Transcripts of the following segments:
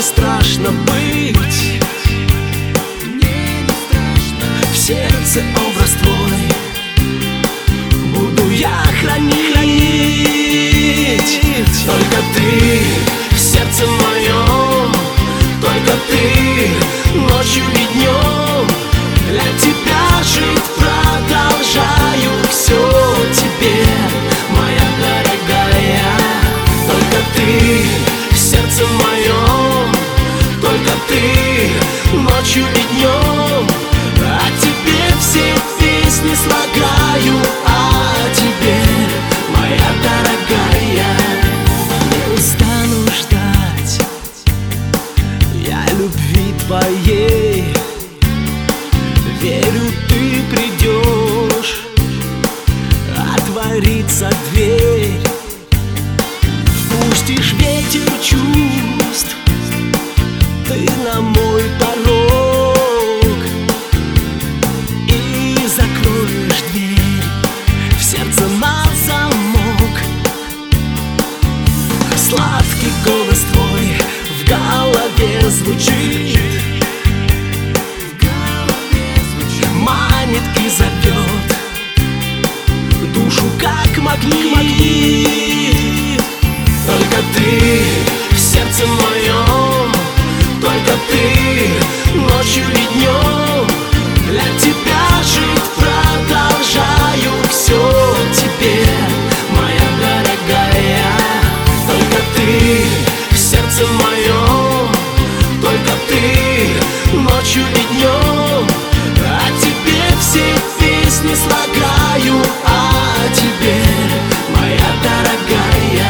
страшно быть, в сердце образ твой буду я хранить. Только ты в сердце моем, только ты ночью и днем. Для тебя жить продолжаю, все тебе, моя дорогая. Только ты в сердце моем, только ты ночью и днем. О тебе все песни слагаю, о тебе, моя дорогая. Не устану ждать я любви твоей. Верю, ты придешь, отворится дверь, впустишь ветер чувств ты на мой порог и закроешь дверь в сердце на замок. Сладкий голос твой в голове звучит, манит и зовет душу как магнит. Только ты в сердце моем, только ты ночью и днем. Для тебя жить продолжаю, все тебе, моя дорогая. Только ты в сердце моем, только ты ночью и днем. О тебе все песни слагаю, о тебе, моя дорогая.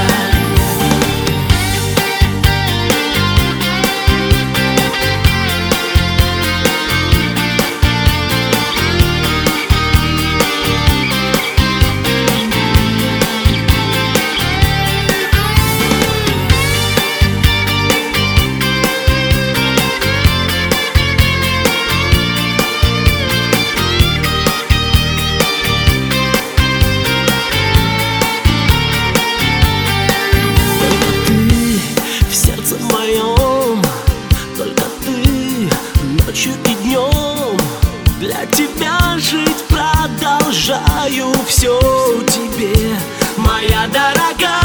Ночью и днем для тебя жить продолжаю, все тебе, моя дорогая.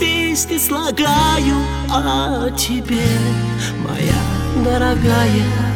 Слагаю о тебе, моя дорогая.